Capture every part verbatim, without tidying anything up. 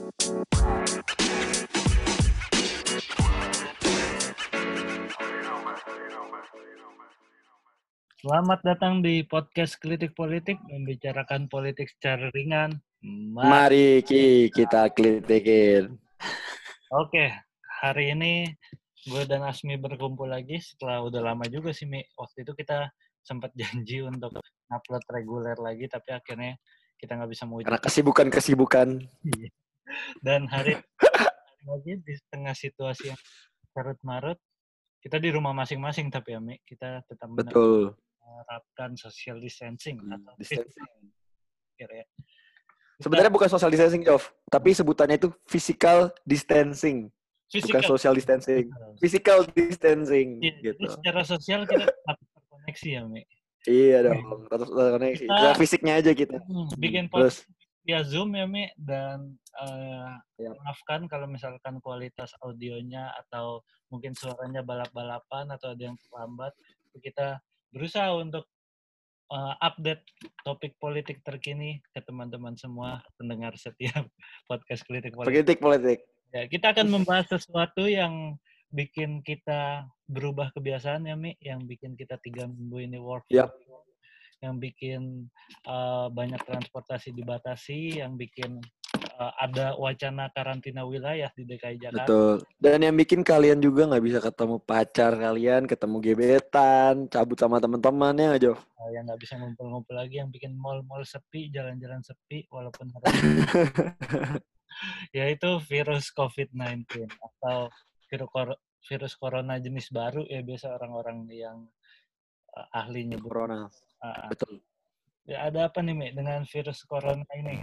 Selamat datang di podcast Kritik Politik, membicarakan politik secara ringan. Mari, Mari Ki, kita kritikin. Oke, hari ini gue dan Asmi berkumpul lagi setelah udah lama juga sih, Mi. Waktu itu kita sempat janji untuk upload reguler lagi, tapi akhirnya kita nggak bisa mewujudkan. Karena kesibukan-kesibukan. Dan hari lagi di tengah situasi yang carut-marut, kita di rumah masing-masing tapi ya, Mi. Kita tetap Betul. menerapkan social distancing atau Distancing. ya. Sebenarnya bukan social distancing, Jov. Tapi sebutannya itu physical distancing. Physical. Bukan social distancing. Physical distancing. Ya, gitu. jadi secara sosial kita tetap terkoneksi ya, Mi. Iya dong, tetap terkoneksi. Kita fisiknya aja kita. Bikin podcast via Zoom ya, Mi. Dan uh, ya. maafkan kalau misalkan kualitas audionya atau mungkin suaranya balap-balapan atau ada yang terlambat. Kita berusaha untuk Uh, update topik politik terkini ke teman-teman semua pendengar setiap podcast Kritik Politik. Kritik Politik. Ya, kita akan membahas sesuatu yang bikin kita berubah kebiasaan ya, Mi, yang bikin kita tiga minggu ini work from home, yang bikin uh, banyak transportasi dibatasi, yang bikin uh, ada wacana karantina wilayah di D K I Jakarta. Betul. Dan yang bikin kalian juga nggak bisa ketemu pacar kalian, ketemu gebetan, cabut sama teman-teman ya nggak, Jov? Uh, yang nggak bisa ngumpul-ngumpul lagi, yang bikin mall-mall sepi, jalan-jalan sepi, walaupun yaitu virus covid sembilan belas atau virus, kor- virus corona jenis baru ya, biasa orang-orang yang uh, ahlinya corona. Uh, Betul. Ya, ada apa nih, Mi, dengan virus corona ini?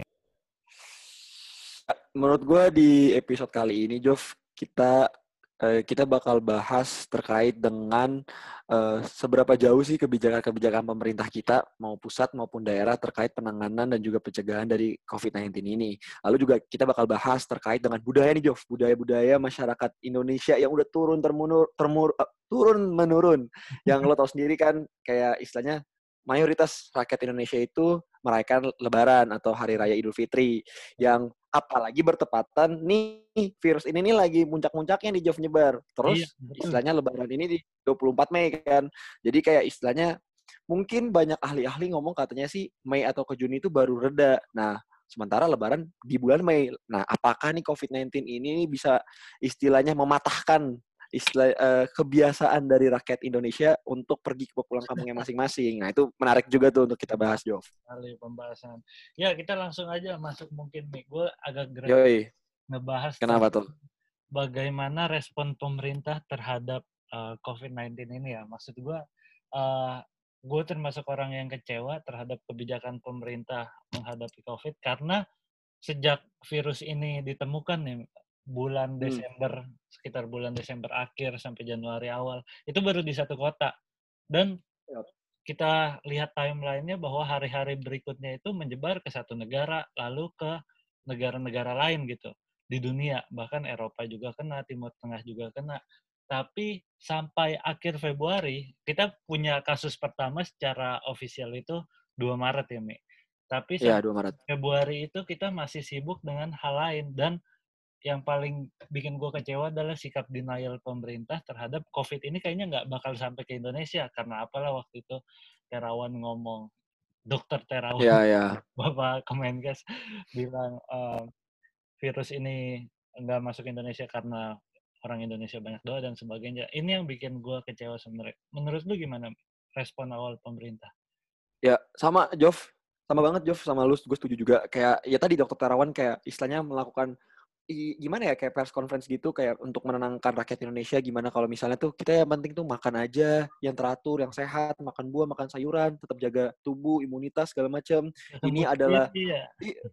Menurut gue di episode kali ini, Jov, kita eh, kita bakal bahas terkait dengan eh, seberapa jauh sih kebijakan-kebijakan pemerintah kita, mau pusat maupun daerah, terkait penanganan dan juga pencegahan dari covid sembilan belas ini. Lalu juga kita bakal bahas terkait dengan budaya nih, Jov, budaya-budaya masyarakat Indonesia yang udah turun termunur, termur, uh, turun menurun. Yang lo tau sendiri kan, kayak istilahnya mayoritas rakyat Indonesia itu merayakan Lebaran atau Hari Raya Idul Fitri, yang apalagi bertepatan nih virus ini nih lagi muncak-muncaknya di Jov nyebar. Terus iya, istilahnya Lebaran ini di dua puluh empat Mei kan. Jadi kayak istilahnya mungkin banyak ahli-ahli ngomong katanya sih Mei atau ke Juni itu baru reda. Nah, sementara Lebaran di bulan Mei. Nah, apakah nih covid sembilan belas ini bisa istilahnya mematahkan istilah uh, kebiasaan dari rakyat Indonesia untuk pergi ke pulang kampungnya masing-masing. Nah, itu menarik juga tuh untuk kita bahas, Jov. Kali pembahasan. Ya, kita langsung aja masuk mungkin, Mi. Gue agak greget ngebahas kenapa tuh? Bagaimana respon pemerintah terhadap uh, covid sembilan belas ini ya. Maksud gue, uh, gue termasuk orang yang kecewa terhadap kebijakan pemerintah menghadapi COVID karena sejak virus ini ditemukan nih, bulan Desember, hmm. sekitar bulan Desember akhir sampai Januari awal, itu baru di satu kota. Dan yep. kita lihat timeline-nya bahwa hari-hari berikutnya itu menyebar ke satu negara, lalu ke negara-negara lain gitu di dunia. Bahkan Eropa juga kena, Timur Tengah juga kena. Tapi sampai akhir Februari, kita punya kasus pertama secara ofisial itu dua Maret ya, Mi. Tapi ya, dua Maret. Februari itu kita masih sibuk dengan hal lain. Dan yang paling bikin gue kecewa adalah sikap denial pemerintah terhadap COVID ini kayaknya nggak bakal sampai ke Indonesia. Karena apalah waktu itu Terawan ngomong, Dokter Terawan, ya, ya. Bapak Kemenkes bilang uh, virus ini nggak masuk Indonesia karena orang Indonesia banyak doa dan sebagainya. Ini yang bikin gue kecewa sebenarnya. Menurut lu gimana respon awal pemerintah? Ya, sama, Jov. Sama banget, Jov, sama lu. Gue setuju juga. Kayak, ya tadi Dokter Terawan kayak istilahnya melakukan, i, gimana ya, kayak press conference gitu, kayak untuk menenangkan rakyat Indonesia, gimana kalau misalnya tuh, kita yang penting tuh makan aja, yang teratur, yang sehat, makan buah, makan sayuran, tetap jaga tubuh, imunitas, segala macam. Ini adalah... Ya.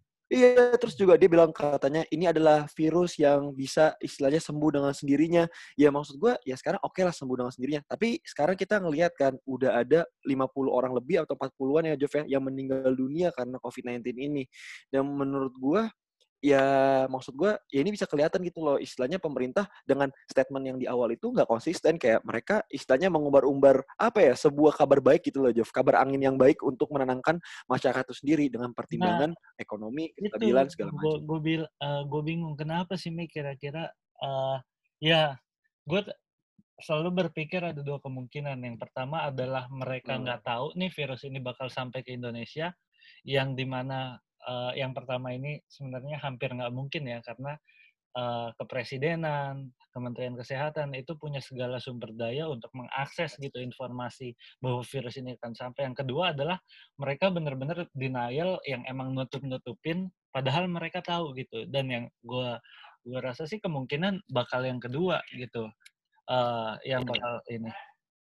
Iya, terus juga dia bilang katanya ini adalah virus yang bisa istilahnya sembuh dengan sendirinya. Ya maksud gue ya sekarang oke okay lah sembuh dengan sendirinya. Tapi sekarang kita ngelihat kan udah ada lima puluh orang lebih atau empat puluhan ya Jov ya yang meninggal dunia karena covid sembilan belas ini. Dan menurut gue ya maksud gue ya ini bisa kelihatan gitu loh, istilahnya pemerintah dengan statement yang di awal itu nggak konsisten, kayak mereka istilahnya mengumbar-umbar apa ya, sebuah kabar baik gitu loh Jov, kabar angin yang baik untuk menenangkan masyarakat itu sendiri dengan Nah, pertimbangan ekonomi, itu kestabilan segala gue macam. gue bil eee, gue bingung kenapa sih Mi kira-kira, eee, ya gue t selalu berpikir ada dua kemungkinan. Yang pertama adalah mereka Hmm. nggak tahu nih virus ini bakal sampai ke Indonesia, yang di mana, eee, yang pertama ini sebenarnya hampir nggak mungkin ya karena, eee, kepresidenan, Kementerian Kesehatan itu punya segala sumber daya untuk mengakses gitu informasi bahwa virus ini akan sampai. Yang kedua adalah mereka benar-benar denial yang emang nutup-nutupin padahal mereka tahu gitu. Dan yang gua gua rasa sih kemungkinan bakal yang kedua gitu, eee, yang Iya. bakal ini.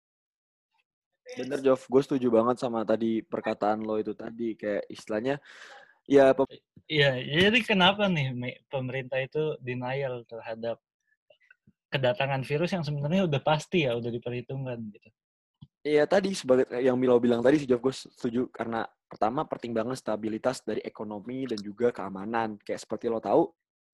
Bener Jov, gue setuju banget sama tadi perkataan lo itu tadi, kayak istilahnya ya pem- Iya, jadi kenapa nih Mi, pemerintah itu denial terhadap kedatangan virus yang sebenarnya udah pasti ya, udah diperhitungkan gitu. ya tadi sebagai yang Milo bilang tadi sih Jov, gue setuju karena pertama pertimbangan stabilitas dari ekonomi dan juga keamanan. Kayak seperti lo tahu,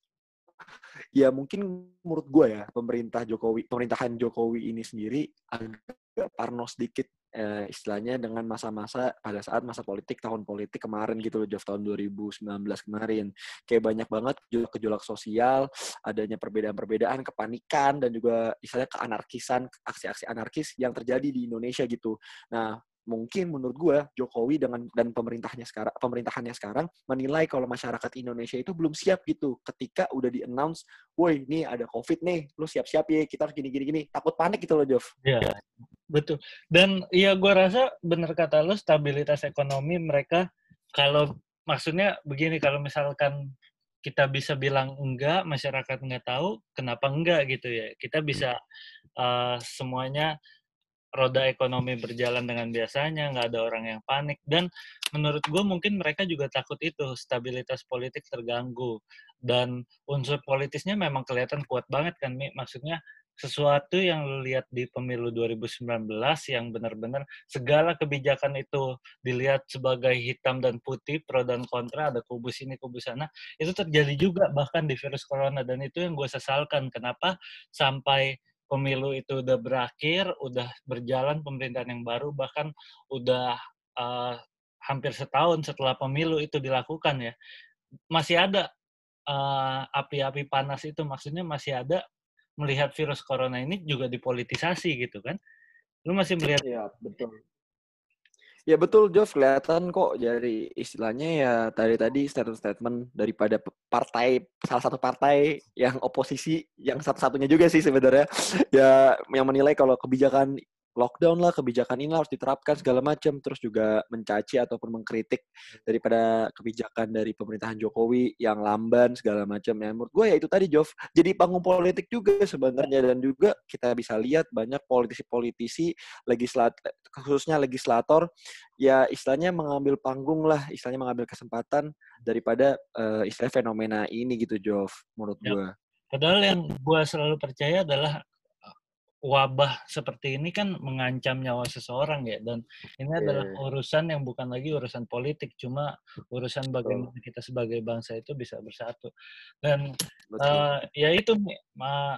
ya mungkin menurut gue ya pemerintah Jokowi, pemerintahan Jokowi ini sendiri agak parno sedikit, eh, istilahnya dengan masa-masa pada saat masa politik, tahun politik kemarin gitu loh, Jov, tahun dua ribu sembilan belas kemarin. Kayak banyak banget gejolak-gejolak sosial, adanya perbedaan-perbedaan, kepanikan, dan juga istilahnya keanarkisan, aksi-aksi anarkis yang terjadi di Indonesia gitu. Nah, mungkin menurut gue Jokowi dengan dan pemerintahnya sekarang pemerintahannya sekarang menilai kalau masyarakat Indonesia itu belum siap gitu ketika udah di-announce, woi ini ada COVID nih, lu siap-siap ya, kita harus gini-gini gini. Takut panik gitu loh, Jov. Iya, betul. Dan ya gue rasa bener kata lo, stabilitas ekonomi mereka kalau maksudnya begini, kalau misalkan kita bisa bilang enggak, masyarakat nggak tahu, kenapa enggak gitu ya. Kita bisa uh, semuanya roda ekonomi berjalan dengan biasanya, nggak ada orang yang panik. Dan menurut gue mungkin mereka juga takut itu, stabilitas politik terganggu. Dan unsur politisnya memang kelihatan kuat banget kan, Mi. Maksudnya sesuatu yang lu lihat di pemilu dua ribu sembilan belas yang benar-benar segala kebijakan itu dilihat sebagai hitam dan putih, pro dan kontra, ada kubu sini, kubu sana, itu terjadi juga bahkan di virus corona. Dan itu yang gue sesalkan, kenapa sampai pemilu itu udah berakhir, udah berjalan pemerintahan yang baru, bahkan udah uh, hampir setahun setelah pemilu itu dilakukan ya, masih ada uh, api-api panas itu, maksudnya masih ada melihat virus corona ini juga dipolitisasi gitu kan. Lu masih melihat? Iya, betul. Ya betul, Jov, kelihatan kok dari istilahnya ya tadi-tadi statement-statement daripada partai, salah satu partai yang oposisi, yang satu-satunya juga sih sebenarnya, ya yang menilai kalau kebijakan lockdown lah, kebijakan ini harus diterapkan segala macam, terus juga mencaci ataupun mengkritik daripada kebijakan dari pemerintahan Jokowi yang lamban segala macam. Ya menurut gue ya itu tadi, Jov, jadi panggung politik juga sebenarnya, dan juga kita bisa lihat banyak politisi-politisi legislat khususnya legislator ya istilahnya mengambil panggung lah, istilahnya mengambil kesempatan daripada uh, istilah fenomena ini gitu, Jov, menurut Ya, gue. padahal yang gue selalu percaya adalah wabah seperti ini kan mengancam nyawa seseorang ya, dan ini adalah Yeah, urusan yang bukan lagi urusan politik, cuma urusan betul, bagaimana kita sebagai bangsa itu bisa bersatu. Dan betul. uh, ya itu uh,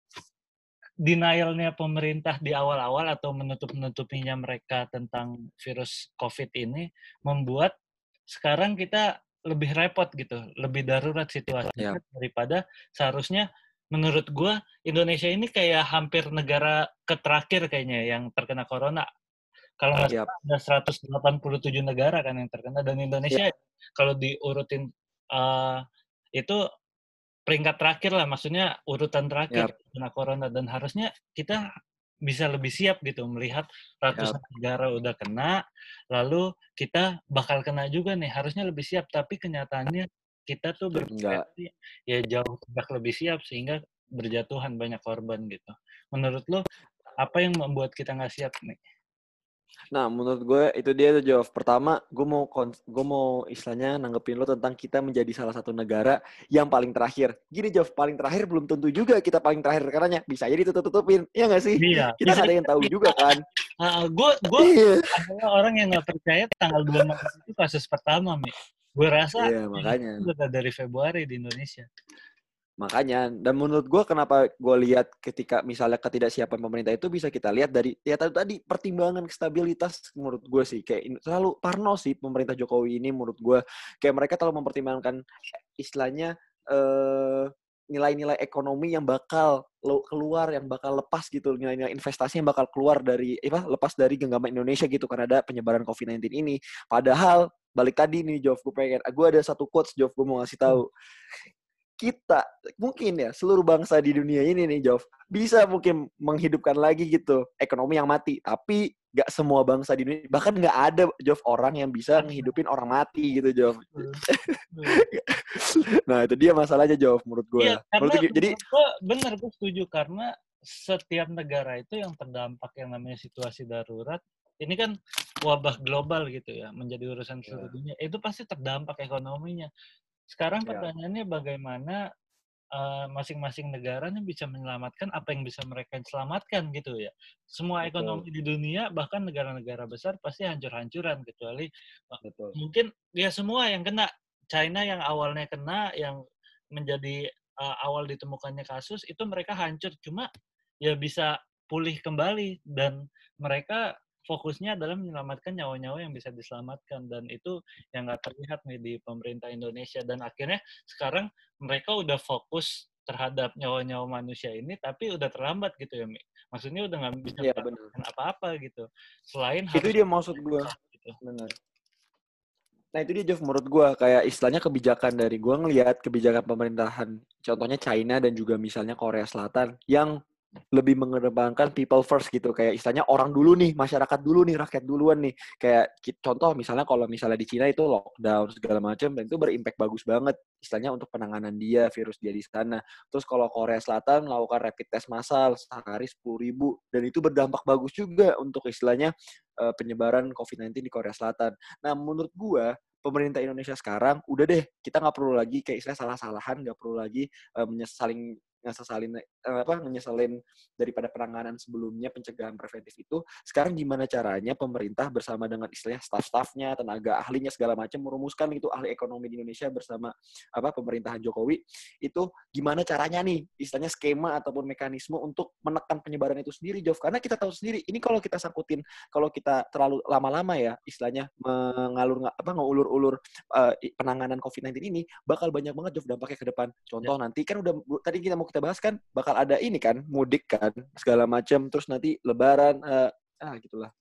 denial-nya pemerintah di awal-awal atau menutup-nutupinya mereka tentang virus COVID ini membuat sekarang kita lebih repot gitu, lebih darurat situasinya Ya, daripada seharusnya. Menurut gua Indonesia ini kayak hampir negara keterakhir kayaknya yang terkena corona. Kalau nggak ya, salah ada seratus delapan puluh tujuh negara kan yang terkena, dan ya, Indonesia kalau diurutin uh, itu peringkat terakhir lah, maksudnya urutan ya, terakhir kena corona, dan harusnya kita bisa lebih siap gitu melihat ya, ratusan negara udah kena, lalu kita bakal kena juga nih, harusnya lebih siap, tapi kenyataannya kita tuh enggak. berprestasi ya jauh tidak lebih siap sehingga berjatuhan banyak korban gitu. Menurut lo apa yang membuat kita nggak siap nih? Nah, menurut gue itu dia tuh, Jov. Pertama, gue mau gue mau istilahnya nanggepin lo tentang kita menjadi salah satu negara yang paling terakhir. Gini, Jov, paling terakhir belum tentu juga kita paling terakhir karena bisa jadi ditutup-tutupin. Iya nggak sih? Iya, Kita bisa nggak ada yang tahu juga kan. uh, gue gue Iya. adalah orang yang nggak percaya tanggal dua Maret itu kasus pertama, Mi. Gue rasa Iya, virus makanya. itu udah dari Februari di Indonesia. Makanya, dan menurut gue kenapa gue lihat ketika misalnya ketidaksiapan pemerintah itu bisa kita lihat dari ya tadi tadi pertimbangan stabilitas menurut gue sih kayak in- selalu parno sih pemerintah Jokowi ini menurut gue kayak mereka terlalu mempertimbangkan istilahnya eh, nilai-nilai ekonomi yang bakal lo- keluar yang bakal lepas gitu nilai-nilai investasi yang bakal keluar dari eh, apa lepas dari genggaman Indonesia gitu karena ada penyebaran covid sembilan belas ini padahal balik tadi nih Jov gue pengen gue ada satu quotes Jov gue mau ngasih tahu kita mungkin ya seluruh bangsa di dunia ini nih Jov bisa mungkin menghidupkan lagi gitu ekonomi yang mati tapi nggak semua bangsa di dunia bahkan nggak ada Jov orang yang bisa ngehidupin orang mati gitu Jov. Nah itu dia masalahnya Jov menurut gue Iya, menurut karena gue jadi menurut gua bener, gue setuju karena setiap negara itu yang terdampak yang namanya situasi darurat, ini kan wabah global gitu ya, menjadi urusan seluruh ya, dunia, itu pasti terdampak ekonominya. Sekarang ya, pertanyaannya bagaimana eee, masing-masing negara nih bisa menyelamatkan apa yang bisa mereka selamatkan gitu ya. Semua betul ekonomi di dunia bahkan negara-negara besar pasti hancur-hancuran kecuali e betul mungkin ya semua yang kena. China yang awalnya kena, yang menjadi, eee, awal ditemukannya kasus itu mereka hancur, cuma ya bisa pulih kembali dan mereka fokusnya adalah menyelamatkan nyawa-nyawa yang bisa diselamatkan dan itu yang nggak terlihat nih di pemerintah Indonesia dan akhirnya sekarang mereka udah fokus terhadap nyawa-nyawa manusia ini, tapi udah terlambat gitu ya, Mi. Maksudnya udah nggak bisa ya benar melakukan apa-apa gitu, selain itu harus dia maksud gue gitu. benar. Nah itu dia Jeff menurut gue kayak istilahnya kebijakan dari gue ngelihat kebijakan pemerintahan contohnya China dan juga misalnya Korea Selatan yang lebih mengedepankan people first gitu kayak istilahnya orang dulu nih masyarakat dulu nih rakyat duluan nih kayak contoh misalnya kalau misalnya di Cina itu lockdown segala macam dan itu berimpact bagus banget istilahnya untuk penanganan dia virus dia di sana terus kalau Korea Selatan melakukan rapid test massal sehari sepuluh ribu dan itu berdampak bagus juga untuk istilahnya uh, penyebaran covid sembilan belas di Korea Selatan. Nah menurut gua pemerintah Indonesia sekarang udah deh kita nggak perlu lagi kayak istilah salah-salahan nggak perlu lagi uh, menyesalin ngesesalin uh, apa menyesalin daripada penanganan sebelumnya pencegahan preventif itu sekarang gimana caranya pemerintah bersama dengan istilahnya staff-staffnya tenaga ahlinya segala macam merumuskan itu ahli ekonomi di Indonesia bersama apa pemerintahan Jokowi itu gimana caranya nih istilahnya skema ataupun mekanisme untuk menekan penyebaran itu sendiri Jov karena kita tahu sendiri ini kalau kita sangkutin kalau kita terlalu lama-lama ya istilahnya mengalur apa ngulur-ulur uh, penanganan covid sembilan belas ini bakal banyak banget Jov dampaknya ke depan. Ya. Contoh nanti kan udah tadi kita mau kita bahas kan bakal ada ini kan mudik kan segala macam terus nanti lebaran uh, ah gitulah.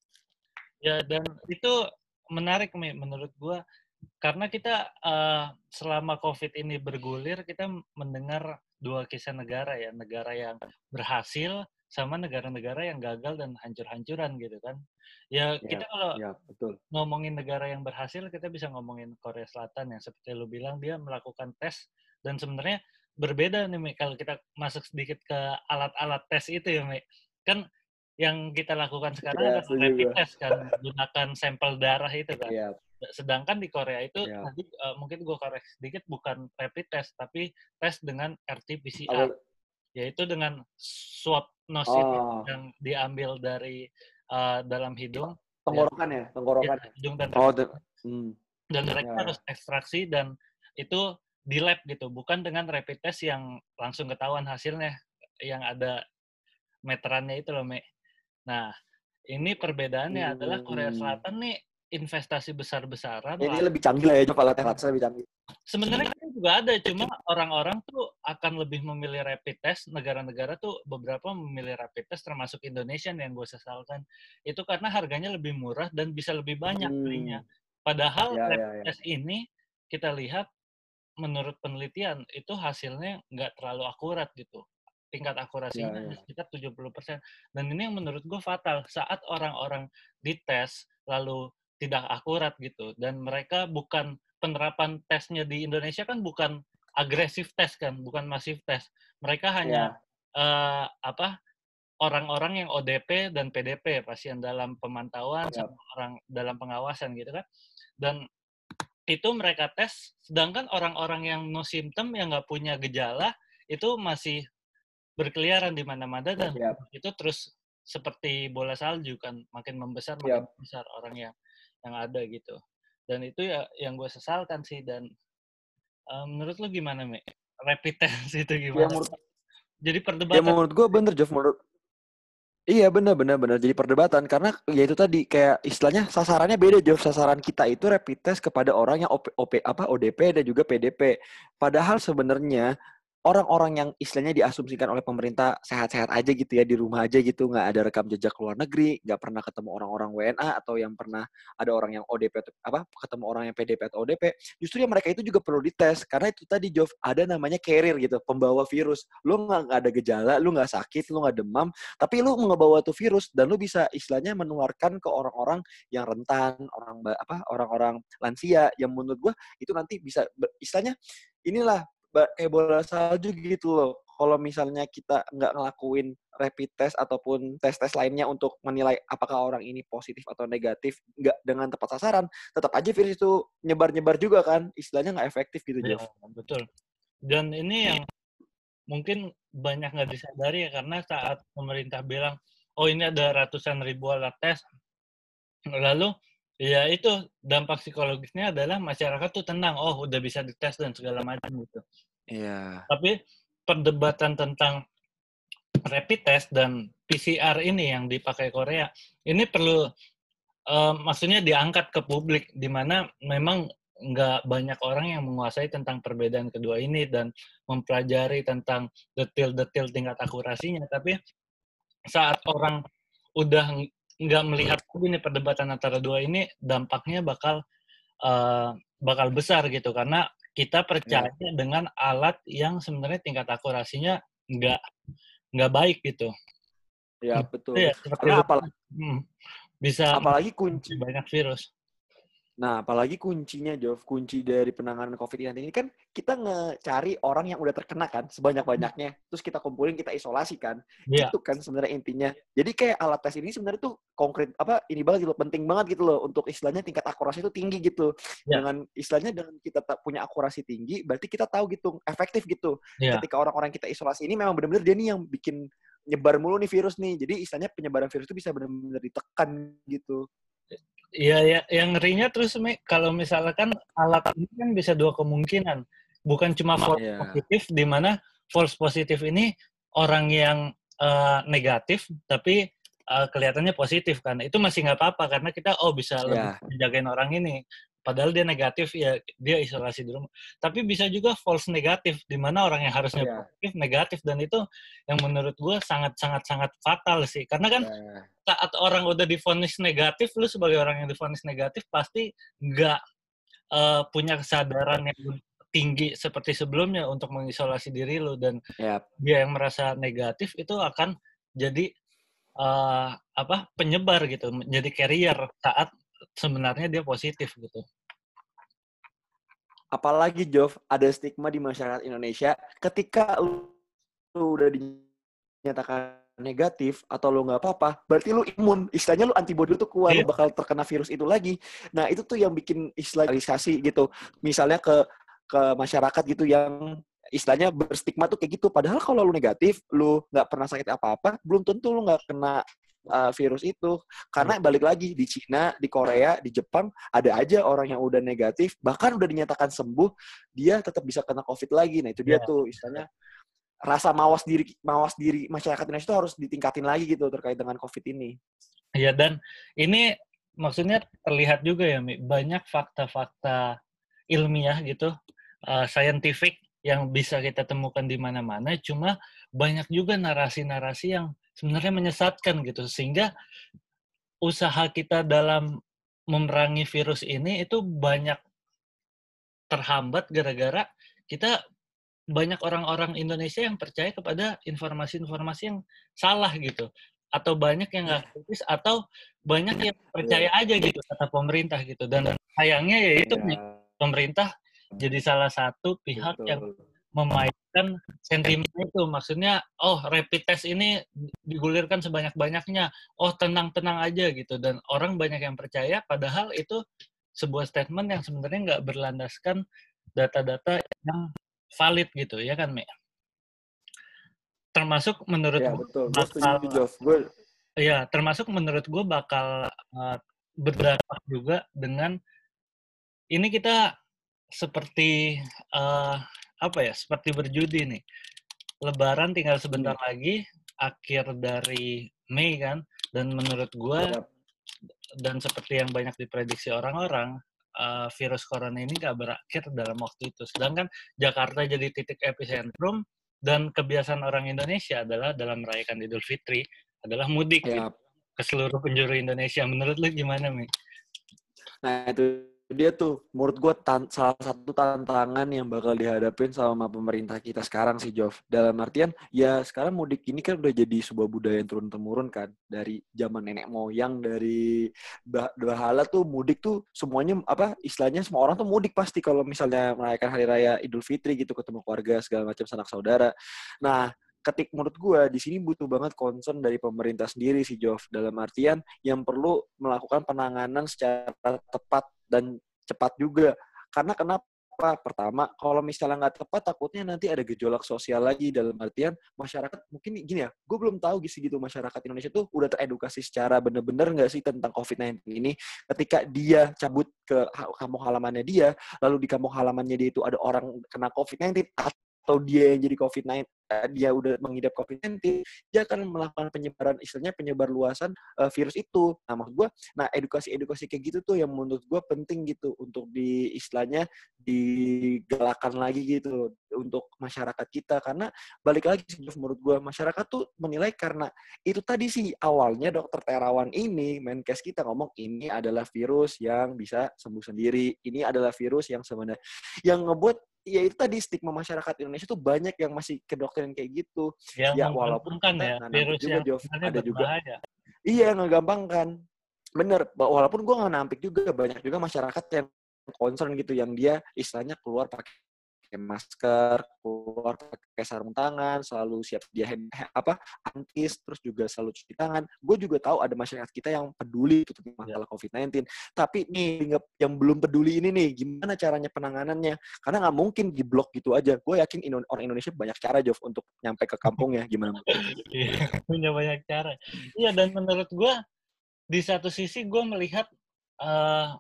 Ya dan itu menarik Mi, menurut gua karena kita uh, selama COVID ini bergulir kita mendengar dua kisah negara ya, negara yang berhasil sama negara-negara yang gagal dan hancur-hancuran gitu kan. Ya Ya, kita kalau ya betul. ngomongin negara yang berhasil kita bisa ngomongin Korea Selatan yang seperti lu bilang dia melakukan tes dan sebenarnya berbeda nih Mi kalau kita masuk sedikit ke alat-alat tes itu ya Mi. Kan yang kita lakukan sekarang Ya, adalah setuju rapid gue. test kan menggunakan sampel darah itu kan. Iya, Sedangkan di Korea itu iya. tadi uh, mungkin gue koreksi sedikit bukan rapid test tapi tes dengan R T P C R Apa? yaitu dengan swab nose itu Oh, yang diambil dari uh, dalam hidung ya, tenggorokan ya, ya tenggorokan. hidung dan Oh, the, hmm, dan ya, mereka ya. harus ekstraksi dan itu di lab gitu, bukan dengan rapid test yang langsung ketahuan hasilnya, yang ada meterannya itu loh, Me. Nah, ini perbedaannya adalah Korea Hmm. Selatan nih investasi besar-besaran Ini lah. lebih canggih lah ya, Jov, alatnya alatnya lebih canggih. Sebenarnya kan juga ada, cuma orang-orang tuh akan lebih memilih rapid test. Negara-negara tuh beberapa memilih rapid test, termasuk Indonesia yang gue sesalkan. Itu karena harganya lebih murah dan bisa lebih banyak belinya. Hmm. Padahal Ya, rapid ya, ya. test ini kita lihat menurut penelitian itu hasilnya nggak terlalu akurat gitu. Tingkat Ya, akurasinya hanya ya. sekitar tujuh puluh persen. Dan ini yang menurut gue fatal saat orang-orang dites lalu tidak akurat gitu. Dan mereka bukan penerapan tesnya di Indonesia kan bukan agresif tes kan, bukan masif tes. Mereka hanya Ya, eh, apa orang-orang yang O D P dan P D P pasien dalam pemantauan ya. sama orang dalam pengawasan gitu kan. Dan itu mereka tes, sedangkan orang-orang yang no symptom, yang nggak punya gejala, itu masih berkeliaran di mana-mana dan Siap, itu terus seperti bola salju kan, makin membesar, makin siap. besar orang yang yang ada gitu. Dan itu ya yang gue sesalkan sih. Dan uh, menurut lo gimana, Mi? Rapid test itu Ya gimana? menurut Jadi ya perdebatan. menurut gue bener Jof, menurut iya benar benar benar jadi perdebatan karena ya itu tadi kayak istilahnya sasarannya beda Jof. Sasaran kita itu rapid test kepada orang yang O P, O P apa O D P dan juga P D P. Padahal sebenarnya orang-orang yang istilahnya diasumsikan oleh pemerintah sehat-sehat aja gitu ya di rumah aja gitu, nggak ada rekam jejak luar negeri, nggak pernah ketemu orang-orang W N A atau yang pernah ada orang yang O D P atau apa ketemu orang yang P D P atau O D P, justru ya mereka itu juga perlu dites karena itu tadi Jof, ada namanya carrier gitu, pembawa virus. Lu nggak nggak ada gejala, lu nggak sakit, lu nggak demam, tapi lu ngebawa tuh virus dan lu bisa istilahnya menularkan ke orang-orang yang rentan, orang apa orang-orang lansia yang menurut gua itu nanti bisa istilahnya inilah kayak bola salju gitu loh. Kalau misalnya kita nggak ngelakuin rapid test ataupun tes-tes lainnya untuk menilai apakah orang ini positif atau negatif, nggak dengan tepat sasaran, tetap aja virus itu nyebar-nyebar juga kan. Istilahnya nggak efektif gitu, Ya, Jov. betul. Dan ini yang mungkin banyak nggak disadari ya, karena saat pemerintah bilang, oh ini ada ratusan ribu alat tes, lalu ya itu dampak psikologisnya adalah masyarakat tuh tenang, oh udah bisa dites dan segala macam gitu. Iya. Tapi perdebatan tentang rapid test dan P C R ini yang dipakai Korea, ini perlu uh, maksudnya diangkat ke publik, di mana memang nggak banyak orang yang menguasai tentang perbedaan kedua ini dan mempelajari tentang detail-detail tingkat akurasinya. Tapi saat orang udah nggak melihat ini perdebatan antara dua ini, dampaknya bakal uh, bakal besar gitu, karena kita percaya Ya. dengan alat yang sebenarnya tingkat akurasinya nggak nggak baik gitu. Ya, Itu betul. ya seperti Karena itu apalagi hmm, bisa apalagi kunci banyak virus. Nah, apalagi kuncinya, Jov, kunci dari penanganan covid sembilan belas ini kan kita ngecari orang yang udah terkena kan, sebanyak-banyaknya. Terus kita kumpulin, kita isolasi kan. Iya, Gitu kan sebenarnya intinya. Jadi kayak alat tes ini sebenarnya tuh konkret, apa, ini banget gitu, penting banget gitu loh. Untuk istilahnya tingkat akurasi itu tinggi gitu. iya, Dengan istilahnya dengan kita punya akurasi tinggi, berarti kita tahu gitu, efektif gitu. iya. Ketika orang-orang kita isolasi ini memang benar-benar dia nih yang bikin nyebar mulu nih virus nih. Jadi istilahnya penyebaran virus itu bisa benar-benar ditekan gitu. Iya, ya, yang ngerinya terus Mi, kalau misalkan alat ini kan bisa dua kemungkinan. Bukan cuma false Iya. positif, di mana false positif ini orang yang uh, negatif, tapi uh, kelihatannya positif kan. Itu masih nggak apa-apa, karena kita, oh bisa lebih Iya. menjagain orang ini. Padahal dia negatif, ya dia isolasi di rumah. Tapi bisa juga false negatif, di mana orang yang harusnya Iya. positif, negatif. Dan itu yang menurut gue sangat-sangat-sangat fatal sih. Karena kan Iya. saat orang udah divonis negatif, lu sebagai orang yang divonis negatif pasti nggak uh, punya kesadaran yang tinggi seperti sebelumnya untuk mengisolasi diri lu, dan Ya. dia yang merasa negatif itu akan jadi uh, apa penyebar gitu, menjadi carrier saat sebenarnya dia positif gitu. Apalagi Jov, ada stigma di masyarakat Indonesia ketika lu, lu udah dinyatakan negatif atau lu nggak apa-apa, berarti lu imun. Istilahnya lu antibodi lu tuh kuat, Iya. lu bakal terkena virus itu lagi. Nah, itu tuh yang bikin islamisasi gitu. Misalnya ke ke masyarakat gitu yang istilahnya berstigma tuh kayak gitu. Padahal kalau lu negatif, lu nggak pernah sakit apa-apa, belum tentu lu nggak kena uh, virus itu. Karena balik lagi di Cina, di Korea, di Jepang ada aja orang yang udah negatif, bahkan udah dinyatakan sembuh, dia tetap bisa kena COVID lagi. Nah, itu dia Iya. tuh istilahnya rasa mawas diri mawas diri masyarakat Indonesia itu harus ditingkatin lagi gitu terkait dengan COVID ini. Iya, dan ini maksudnya terlihat juga ya, Mi, banyak fakta-fakta ilmiah gitu, uh, scientific yang bisa kita temukan di mana-mana, cuma banyak juga narasi-narasi yang sebenarnya menyesatkan gitu, sehingga usaha kita dalam memerangi virus ini itu banyak terhambat gara-gara kita banyak orang-orang Indonesia yang percaya kepada informasi-informasi yang salah gitu, atau banyak yang nggak kritis, atau banyak yang percaya aja gitu kata pemerintah gitu. Dan sayangnya ya itu nih, Ya, pemerintah jadi salah satu pihak yang betul. memainkan sentimen itu. Maksudnya, oh rapid test ini digulirkan sebanyak-banyaknya, oh tenang-tenang aja gitu, dan orang banyak yang percaya, padahal itu sebuah statement yang sebenarnya nggak berlandaskan data-data yang valid gitu, ya kan, Mi? Termasuk menurut Ya, gue betul. Gue bakal, setuju, Jov. Gue ya termasuk menurut gue bakal uh, berdampak juga dengan ini kita seperti uh, apa ya? Seperti berjudi nih. Lebaran tinggal sebentar Hmm. lagi, akhir dari Mei kan, dan menurut gue Yap. dan seperti yang banyak diprediksi orang-orang, uh, virus corona ini nggak berakhir dalam waktu itu. Sedangkan Jakarta jadi titik epicentrum dan kebiasaan orang Indonesia adalah dalam merayakan Idul Fitri adalah mudik gitu, Yap. ke seluruh penjuru Indonesia. Menurut lu gimana, Mi? Nah, itu dia tuh, menurut gue tan- salah satu tantangan yang bakal dihadapin sama pemerintah kita sekarang sih, Jov. Dalam artian, ya sekarang mudik ini kan udah jadi sebuah budaya yang turun-temurun kan. Dari zaman nenek moyang, dari bah- bahala tuh mudik tuh semuanya, apa, istilahnya semua orang tuh mudik pasti kalau misalnya merayakan Hari Raya Idul Fitri gitu, ketemu keluarga, segala macam sanak saudara. Nah, ketik menurut gue di sini butuh banget concern dari pemerintah sendiri sih, Jov. Dalam artian yang perlu melakukan penanganan secara tepat dan cepat juga. Karena kenapa? Pertama, kalau misalnya nggak tepat, takutnya nanti ada gejolak sosial lagi. Dalam artian masyarakat, mungkin gini ya, gue belum tahu gitu gitu masyarakat Indonesia tuh udah teredukasi secara bener-bener nggak sih tentang covid sembilan belas ini. Ketika dia cabut ke kampung halamannya dia, lalu di kampung halamannya dia itu ada orang kena covid sembilan belas, atau dia yang jadi covid sembilan belas, dia udah mengidap covid sembilan belas, dia akan melakukan penyebaran, istilahnya penyebar luasan uh, virus itu. Nah, maksud gue, nah edukasi-edukasi kayak gitu tuh yang menurut gue penting gitu untuk di istilahnya digalakan lagi gitu untuk masyarakat kita. Karena balik lagi sih, menurut gue masyarakat tuh menilai karena itu tadi sih awalnya dokter Terawan ini, Menkes kita ngomong ini adalah virus yang bisa sembuh sendiri, ini adalah virus yang sebenarnya yang ngebuat ya itu tadi stigma masyarakat Indonesia tuh banyak yang masih kedokteran kayak gitu. Yang Ya walaupun menggampangkan kita ya, nggak nampik virus juga, yang Jov. sebenarnya Ada juga. berbahaya. Iya, ngegampangkan. Bener. Walaupun gue nggak nampik juga, banyak juga masyarakat yang concern gitu, yang dia istilahnya keluar pakai masker, keluar pakai sarung tangan, selalu siap dia hand, apa antis, terus juga selalu cuci tangan. Gue juga tahu ada masyarakat kita yang peduli gitu masalah covid sembilan belas. Tapi nih yang belum peduli ini nih, gimana caranya penanganannya? Karena nggak mungkin di blok gitu aja. Gue yakin orang Indonesia banyak cara, Jov, untuk nyampe ke kampungnya. Gimana? Iya, punya banyak cara. Iya, dan menurut gue di satu sisi gue melihat uh,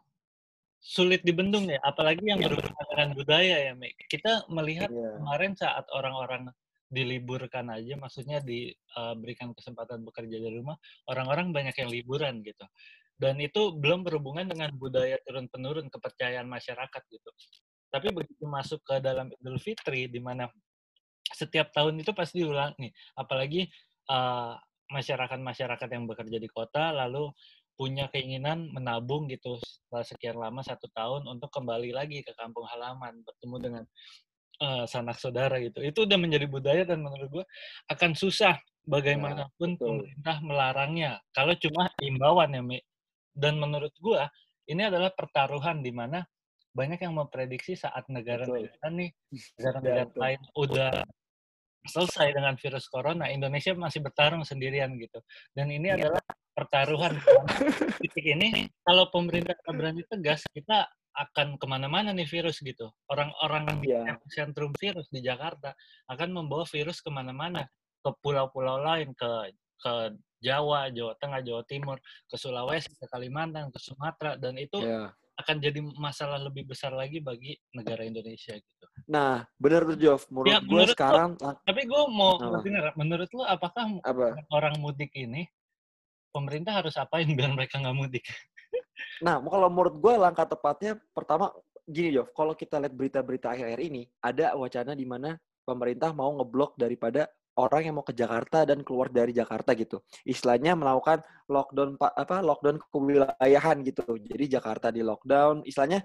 sulit dibendung ya, apalagi yang berhubungan dengan budaya ya, Mik. Kita melihat yeah. kemarin saat orang-orang diliburkan aja, maksudnya diberikan uh, kesempatan bekerja dari rumah, orang-orang banyak yang liburan gitu. Dan itu belum berhubungan dengan budaya turun-temurun kepercayaan masyarakat gitu. Tapi begitu masuk ke dalam Idul Fitri, di mana setiap tahun itu pasti diulang nih, apalagi uh, masyarakat-masyarakat yang bekerja di kota, lalu punya keinginan menabung gitu setelah sekian lama satu tahun untuk kembali lagi ke kampung halaman, bertemu dengan uh, sanak saudara gitu. Itu udah menjadi budaya dan menurut gue akan susah bagaimanapun ya, pemerintah melarangnya. Kalau cuma imbauan ya, Mi. Dan menurut gue ini adalah pertaruhan di mana banyak yang memprediksi saat negara-negara nih, negara-negara lain udah selesai dengan virus corona, Indonesia masih bertarung sendirian gitu. Dan ini adalah pertaruhan. Titik ini, kalau pemerintah berani tegas, kita akan kemana-mana nih virus gitu. Orang-orang di yeah. sentrum virus di Jakarta akan membawa virus kemana-mana. Ke pulau-pulau lain, ke ke Jawa, Jawa Tengah, Jawa Timur, ke Sulawesi, ke Kalimantan, ke Sumatera. Dan itu yeah. akan jadi masalah lebih besar lagi bagi negara Indonesia gitu. Nah, benar tuh, Jov. Menurut ya, gue sekarang... Lo, tapi gue mau dengar, menurut lo apakah Apa? orang mudik ini, pemerintah harus apain biar mereka nggak mudik? Nah, kalau menurut gue langkah tepatnya, pertama, gini, Jov. Kalau kita lihat berita-berita akhir-akhir ini, ada wacana di mana pemerintah mau ngeblok daripada orang yang mau ke Jakarta dan keluar dari Jakarta gitu. Istilahnya melakukan lockdown apa lockdown kewilayahan gitu. Jadi Jakarta di lockdown, istilahnya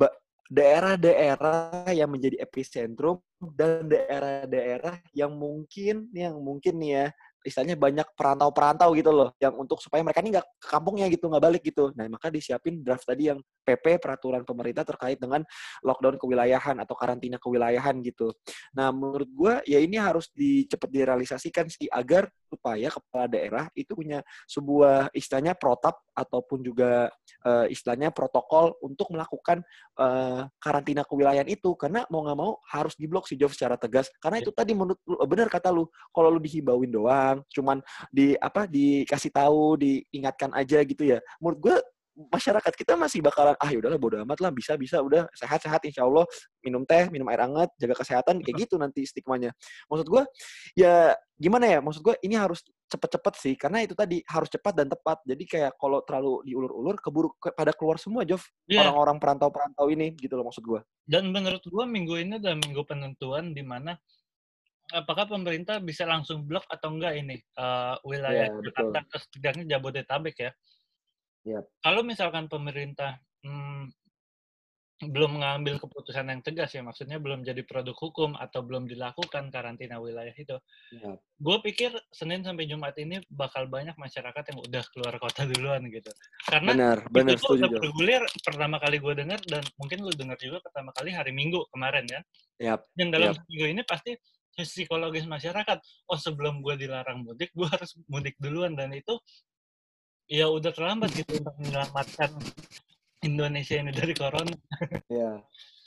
daerah-daerah yang menjadi epicentrum dan daerah-daerah yang mungkin yang mungkin nih ya istilahnya banyak perantau-perantau gitu loh yang untuk supaya mereka ini nggak ke kampungnya gitu, nggak balik gitu. Nah, maka disiapin draft tadi yang P P peraturan pemerintah terkait dengan lockdown kewilayahan atau karantina kewilayahan gitu. Nah, menurut gue ya ini harus dicepat direalisasikan sih agar supaya kepala daerah itu punya sebuah istilahnya protap ataupun juga uh, istilahnya protokol untuk melakukan uh, karantina kewilayahan itu, karena mau nggak mau harus diblok sih Jov secara tegas. Karena itu tadi menurut lu, benar kata lu, kalau lu dihibauin doang, cuman di apa dikasih tahu, diingatkan aja gitu ya. Menurut gue masyarakat kita masih bakalan ah yaudahlah bodo amat lah, bisa bisa udah sehat-sehat insya Allah, minum teh, minum air hangat, jaga kesehatan kayak gitu nanti stigmanya. Maksud gue ya gimana ya? Maksud gue ini harus cepet-cepet sih karena itu tadi harus cepat dan tepat. Jadi kayak kalau terlalu diulur-ulur keburu ke, pada keluar semua Jov Iya. orang-orang perantau-perantau ini gitu loh maksud gue. Dan menurut gue minggu ini adalah minggu penentuan di mana apakah pemerintah bisa langsung blok atau enggak ini uh, wilayah Iya betul. Jakarta atau setidaknya Jabodetabek ya. Iya. Kalau misalkan pemerintah hmm, belum mengambil keputusan yang tegas ya, maksudnya belum jadi produk hukum atau belum dilakukan karantina wilayah itu, Iya. gue pikir Senin sampai Jumat ini bakal banyak masyarakat yang udah keluar kota duluan gitu. Karena Benar, itu benar tuh setuju udah Jov. bergulir pertama kali gue dengar dan mungkin lu dengar juga pertama kali hari Minggu kemarin ya. Yap, Dan dalam yap. minggu ini pasti psikologis masyarakat, oh sebelum gue dilarang mudik, gue harus mudik duluan dan itu ya udah terlambat gitu untuk menyelamatkan Indonesia ini dari corona. Iya.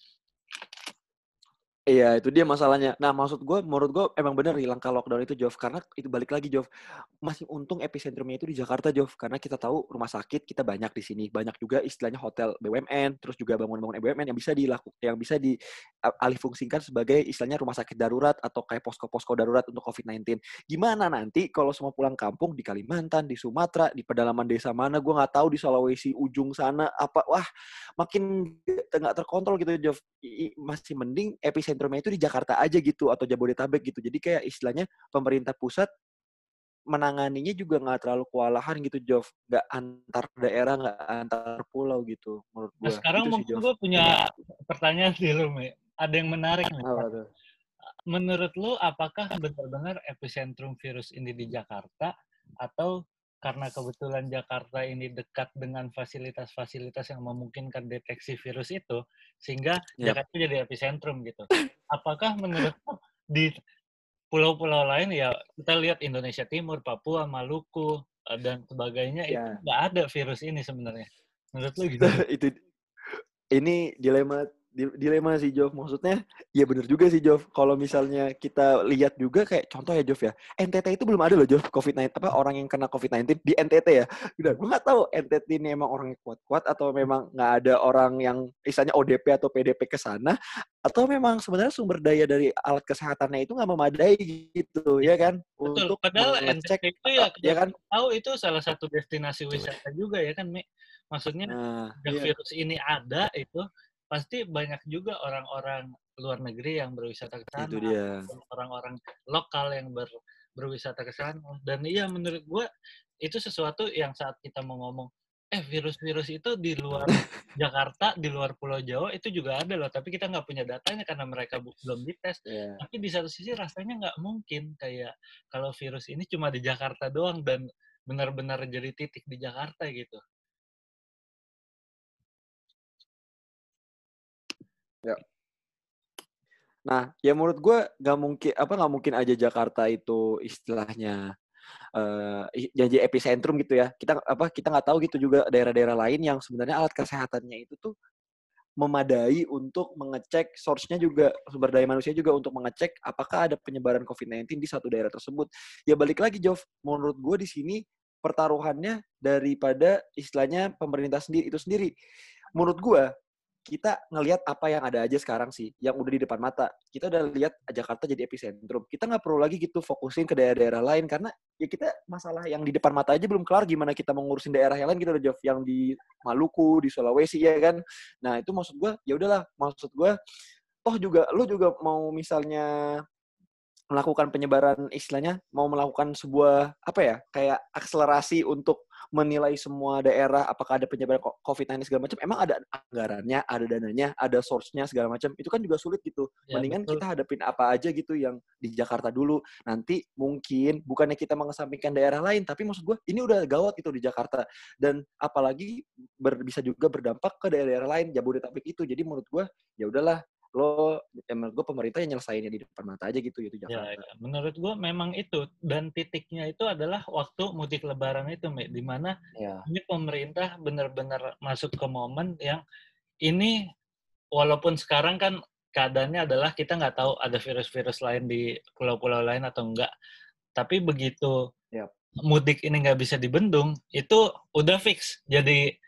Iya, itu dia masalahnya. Nah, maksud gue, menurut gue emang bener nih langkah lockdown itu, Jov. Karena itu balik lagi, Jov. Masih untung epicentrumnya itu di Jakarta, Jov. Karena kita tahu rumah sakit kita banyak di sini. Banyak juga istilahnya hotel B U M N, terus juga bangunan-bangunan B U M N yang bisa dilakukan, yang bisa dialihfungsikan sebagai istilahnya rumah sakit darurat atau kayak posko-posko darurat untuk covid sembilan belas. Gimana nanti kalau semua pulang kampung di Kalimantan, di Sumatera, di pedalaman desa mana, gue nggak tahu di Sulawesi ujung sana apa, wah makin nggak terkontrol gitu, Jov. Masih mending epicentrumnya itu di Jakarta aja gitu atau Jabodetabek gitu. Jadi kayak istilahnya pemerintah pusat menanganinya juga nggak terlalu kewalahan gitu, Jov. Nggak antar daerah, nggak antar pulau gitu menurut Nah gue. sekarang Itu sih, mungkin Jov. gue punya pertanyaan sih lu, Me. Ada yang menarik nih. Apa tuh? Menurut lu apakah benar-benar epicentrum virus ini di Jakarta atau karena kebetulan Jakarta ini dekat dengan fasilitas-fasilitas yang memungkinkan deteksi virus itu, sehingga Yap. Jakarta jadi epicentrum gitu. Apakah menurut lu di pulau-pulau lain ya kita lihat Indonesia Timur, Papua, Maluku, dan sebagainya itu Ya. nggak ada virus ini sebenarnya. Menurut lu gimana? Itu ini dilema dilema sih, Jov. Maksudnya ya bener juga sih, Jov. Kalau misalnya kita lihat juga kayak contoh ya, Jov ya, N T T itu belum ada loh, Jov, covid sembilan belas apa orang yang kena covid sembilan belas di N T T ya. Udah gue nggak tahu N T T ini emang orangnya kuat-kuat atau memang nggak ada orang yang misalnya O D P atau P D P ke sana, atau memang sebenarnya sumber daya dari alat kesehatannya itu nggak memadai gitu ya kan Betul. untuk Padahal mengecek N T T itu ya ya kalau kan. kita tahu itu salah satu destinasi wisata juga ya kan, Mi. Maksudnya Nah, sejak iya. virus ini ada itu pasti banyak juga orang-orang luar negeri yang berwisata ke Itu sana, dia. orang-orang lokal yang ber, berwisata ke sana. Dan iya menurut gue itu sesuatu yang saat kita mau ngomong, eh virus-virus itu di luar Jakarta, di luar Pulau Jawa itu juga ada loh, tapi kita nggak punya datanya karena mereka belum dites. Ya. Tapi di satu sisi rasanya nggak mungkin kayak kalau virus ini cuma di Jakarta doang dan benar-benar jadi titik di Jakarta gitu. Ya. Nah, ya menurut gue nggak mungkin apa nggak mungkin aja Jakarta itu istilahnya uh, jadi epicentrum gitu ya. Kita apa kita nggak tahu gitu juga daerah-daerah lain yang sebenarnya alat kesehatannya itu tuh memadai untuk mengecek source-nya juga sumber daya manusia juga untuk mengecek apakah ada penyebaran covid sembilan belas di satu daerah tersebut. Ya balik lagi, Jov. Menurut gue di sini pertaruhannya daripada istilahnya pemerintah sendiri itu sendiri. Menurut gue kita ngelihat apa yang ada aja sekarang sih, yang udah di depan mata. Kita udah lihat Jakarta jadi epicentrum. Kita nggak perlu lagi gitu fokusin ke daerah-daerah lain, karena ya kita masalah yang di depan mata aja belum kelar, gimana kita mau ngurusin daerah yang lain gitu loh, Jov. Yang di Maluku, di Sulawesi, ya kan. Nah, itu maksud gue, ya udahlah, maksud gue, toh juga, lu juga mau misalnya melakukan penyebaran istilahnya mau melakukan sebuah apa ya kayak akselerasi untuk menilai semua daerah apakah ada penyebaran covid sembilan belas segala macam, emang ada anggarannya, ada dananya, ada source-nya segala macam, itu kan juga sulit gitu. Ya Mendingan betul. kita hadapin apa aja gitu yang di Jakarta dulu, nanti mungkin bukannya kita mengesampingkan daerah lain, tapi maksud gue ini udah gawat gitu di Jakarta, dan apalagi ber, bisa juga berdampak ke daerah-daerah lain Jabodetabek itu. Jadi menurut gue ya udahlah, lo ya menurut gue pemerintah yang nyelesainnya di depan mata aja gitu itu Ya, Jakarta. ya, menurut gue memang itu dan titiknya itu adalah waktu mudik Lebaran itu, Mi, di mana Ya. ini pemerintah benar-benar masuk ke momen yang ini walaupun sekarang kan keadaannya adalah kita nggak tahu ada virus-virus lain di pulau-pulau lain atau enggak. Tapi begitu Yap. mudik ini nggak bisa dibendung, itu udah fix jadi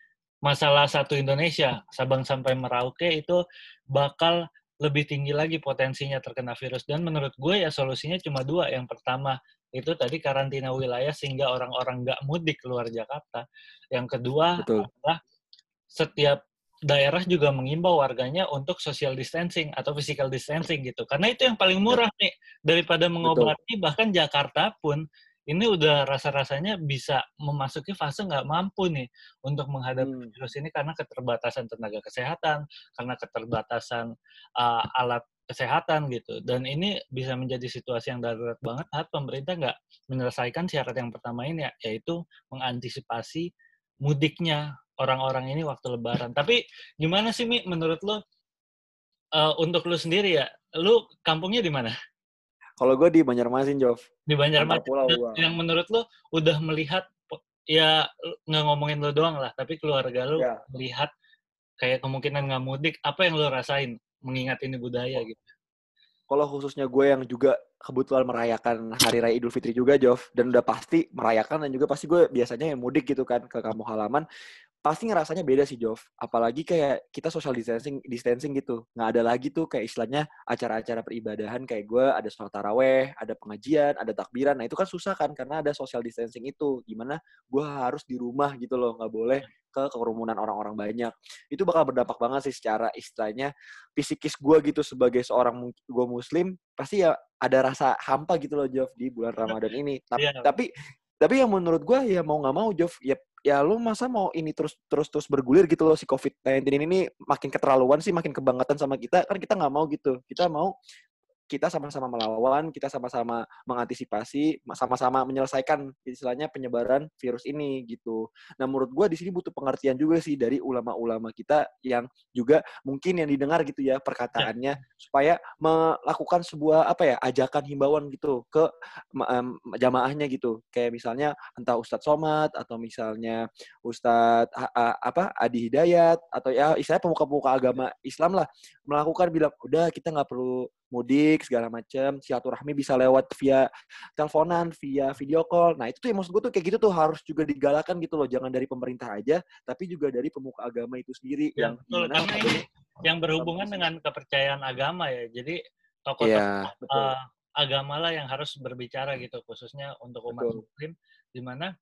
masalah satu Indonesia, Sabang sampai Merauke itu bakal lebih tinggi lagi potensinya terkena virus. Dan menurut gue ya solusinya cuma dua. Yang pertama itu tadi karantina wilayah sehingga orang-orang nggak mudik keluar Jakarta. Yang kedua Betul. adalah setiap daerah juga mengimbau warganya untuk social distancing atau physical distancing gitu. Karena itu yang paling Ya, murah nih daripada betul. mengobati. Bahkan Jakarta pun ini udah rasa-rasanya bisa memasuki fase nggak mampu nih untuk menghadapi Hmm. virus ini karena keterbatasan tenaga kesehatan, karena keterbatasan uh, alat kesehatan gitu. Dan ini bisa menjadi situasi yang darurat banget saat pemerintah nggak menyelesaikan syarat yang pertama ini ya, yaitu mengantisipasi mudiknya orang-orang ini waktu Lebaran. Tapi gimana sih Mi, menurut lo uh, untuk lo sendiri ya, lo kampungnya di mana? Kalau gue di Banjarmasin, Jov. Di Antar Banjarmasin. pulau Dan gua. yang menurut lo udah melihat ya nggak ngomongin lo doang lah, tapi keluarga lo Ya. melihat kayak kemungkinan nggak mudik, apa yang lo rasain mengingat ini budaya gitu? Kalau khususnya gue yang juga kebetulan merayakan Hari Raya Idul Fitri juga, Jov, dan udah pasti merayakan dan juga pasti gue biasanya yang mudik gitu kan ke kampung halaman, pasti ngerasanya beda sih, Jov. Apalagi kayak kita social distancing, distancing gitu. Nggak ada lagi tuh kayak istilahnya acara-acara peribadahan kayak gue ada sholat taraweh, ada pengajian, ada takbiran. Nah itu kan susah kan karena ada social distancing itu. Gimana gue harus di rumah gitu loh, nggak boleh ke kerumunan orang-orang banyak. Itu bakal berdampak banget sih secara istilahnya psikis gue gitu sebagai seorang gue muslim, pasti ya ada rasa hampa gitu loh, Jov, di bulan Ramadan ini. Iya, Tapi tapi yang menurut gue ya mau nggak mau, Jov, ya ya lu masa mau ini terus terus terus bergulir gitu loh si covid sembilan belas ini makin keterlaluan sih, makin kebangetan sama kita kan, kita nggak mau gitu. Kita mau kita sama-sama melawan, kita sama-sama mengantisipasi, sama-sama menyelesaikan istilahnya penyebaran virus ini gitu. Nah, menurut gue di sini butuh pengertian juga sih dari ulama-ulama kita yang juga mungkin yang didengar gitu ya ya, perkataannya supaya melakukan sebuah apa ya ajakan himbauan gitu ke um, jamaahnya gitu. Kayak misalnya entah Ustadz Somad atau misalnya Ustadz a, a, apa Adi Hidayat atau ya istilahnya pemuka-pemuka agama Islam lah melakukan bilang udah kita nggak perlu mudik segala macam, silaturahmi bisa lewat via teleponan, via video call. Nah itu tuh yang maksud gue tuh kayak gitu tuh harus juga digalakan gitu loh, jangan dari pemerintah aja, tapi juga dari pemuka agama itu sendiri ya yang betul. dimana Karena ini notabene yang berhubungan kompetisi. dengan kepercayaan agama ya. Jadi tokoh-tokoh Iya, betul, uh, agama lah yang harus berbicara gitu, khususnya untuk umat betul. Muslim, di mana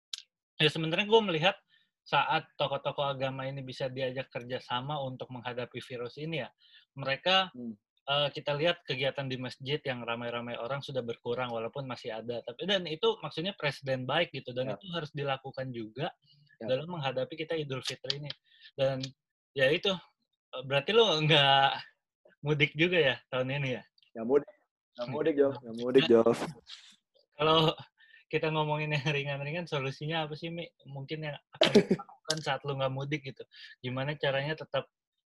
ya sebenarnya gue melihat saat tokoh-tokoh agama ini bisa diajak kerjasama untuk menghadapi virus ini ya, mereka Hmm, uh, kita lihat kegiatan di masjid yang ramai-ramai orang sudah berkurang walaupun masih ada. Tapi dan itu maksudnya presiden baik gitu dan ya, itu harus dilakukan juga ya. dalam menghadapi kita Idul Fitri ini. Dan ya itu berarti lo nggak mudik juga ya tahun ini ya? Nggak mudik, nggak mudik, Jov, nggak mudik, Nah, Jov. kalau kita ngomongin yang ringan-ringan, solusinya apa sih, Mi? Mungkin yang akan dilakukan saat lu nggak mudik gitu. Gimana caranya tetap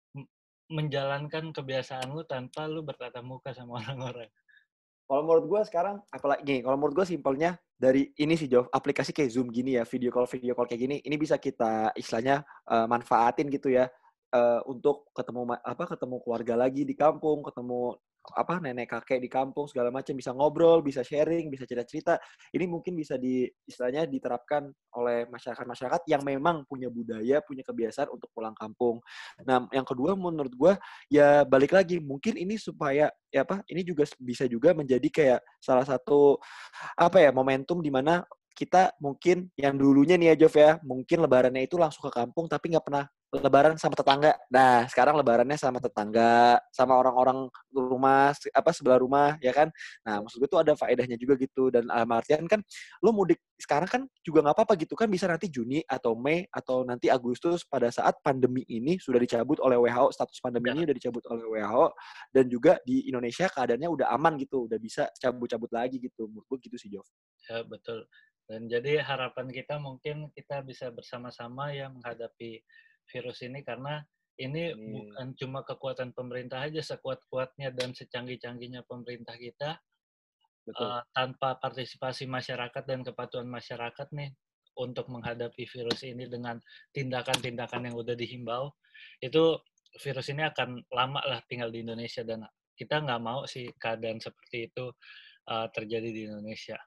menjalankan kebiasaan lu tanpa lu bertatap muka sama orang-orang? Kalau menurut gue sekarang, apalagi kalau menurut gue simpelnya dari ini sih, Jov, aplikasi kayak Zoom gini ya, video call video call kayak gini, ini bisa kita istilahnya uh, manfaatin gitu ya, uh, untuk ketemu apa ketemu keluarga lagi di kampung, ketemu apa nenek kakek di kampung segala macam, bisa ngobrol, bisa sharing, bisa cerita-cerita. Ini mungkin bisa di istilahnya diterapkan oleh masyarakat-masyarakat yang memang punya budaya, punya kebiasaan untuk pulang kampung. Nah, yang kedua menurut gue ya balik lagi, mungkin ini supaya ya apa ini juga bisa juga menjadi kayak salah satu apa ya momentum di mana kita mungkin yang dulunya nih ya Jov ya, mungkin lebarannya itu langsung ke kampung tapi nggak pernah lebaran sama tetangga. Nah, sekarang lebarannya sama tetangga, sama orang-orang rumah apa sebelah rumah ya kan. Nah, maksud gue tuh ada faedahnya juga gitu, dan dalam artian kan lu mudik sekarang kan juga nggak apa-apa gitu kan, bisa nanti Juni atau Mei atau nanti Agustus pada saat pandemi ini sudah dicabut oleh W H O, status pandemi Ya, ini udah dicabut oleh W H O, dan juga di Indonesia keadaannya udah aman gitu, udah bisa cabut-cabut lagi gitu. Menurut gue gitu sih, Jov. ya betul. Dan jadi harapan kita mungkin kita bisa bersama-sama ya menghadapi virus ini karena ini Amin. bukan cuma kekuatan pemerintah aja, sekuat-kuatnya dan secanggih-canggihnya pemerintah kita, Betul. uh, tanpa partisipasi masyarakat dan kepatuhan masyarakat nih untuk menghadapi virus ini dengan tindakan-tindakan yang udah dihimbau, itu virus ini akan lama lah tinggal di Indonesia dan kita nggak mau sih keadaan seperti itu uh, terjadi di Indonesia.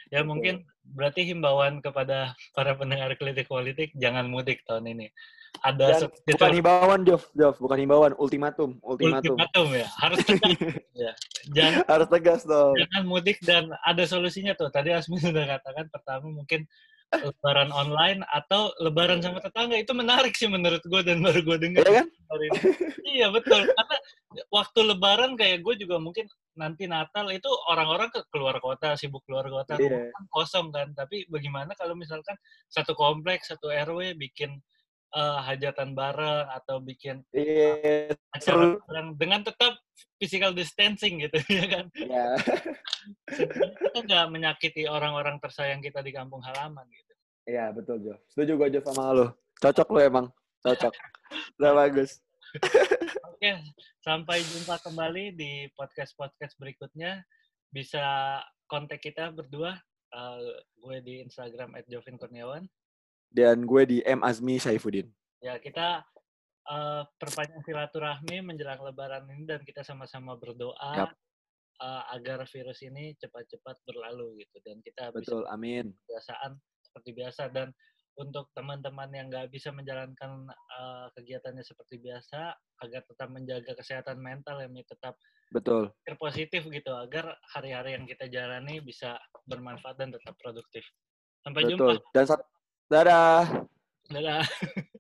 Ya Betul. mungkin berarti himbauan kepada para pendengar Kritik Politik jangan mudik tahun ini. Ada Dan bukan sekitar himbauan, Jov, Jov, bukan himbauan, ultimatum, ultimatum. ultimatum ya, harus tegas ya. Jangan Harus tegas dong. jangan mudik dan ada solusinya tuh. Tadi Asmi sudah katakan pertama mungkin lebaran online atau lebaran sama tetangga. Itu menarik sih menurut gue dan baru gue dengar Iya kan? hari ini. Iya betul. Karena waktu lebaran kayak gue juga mungkin nanti Natal itu orang-orang ke keluar kota, sibuk keluar kota, rumah Iya. kan kosong kan. Tapi bagaimana kalau misalkan satu kompleks, satu R W bikin eh, hajatan bareng atau bikin Iya, acara seru. bareng dengan tetap physical distancing gitu ya kan. Ya. Sehingga kita nggak menyakiti orang-orang tersayang kita di kampung halaman gitu. Iya, betul, Jov. Setuju gue, Jov, sama lo. Cocok lo emang. Cocok. Udah bagus. Oke, sampai jumpa kembali di podcast-podcast berikutnya. Bisa kontak kita berdua. Uh, gue di Instagram at Jovin Kurniawan. Dan gue di M. Azmi Saifuddin. Ya, kita uh, perpanjang silaturahmi menjelang lebaran ini dan kita sama-sama berdoa Yap. uh, agar virus ini cepat-cepat berlalu gitu. Dan kita bisa Betul, amin. kebiasaan seperti biasa. Dan untuk teman-teman yang nggak bisa menjalankan uh, kegiatannya seperti biasa, agar tetap menjaga kesehatan mental, yang tetap Betul. positif gitu, agar hari-hari yang kita jalani bisa bermanfaat dan tetap produktif. Sampai Betul. jumpa. Dan sat- dadah. Dadah.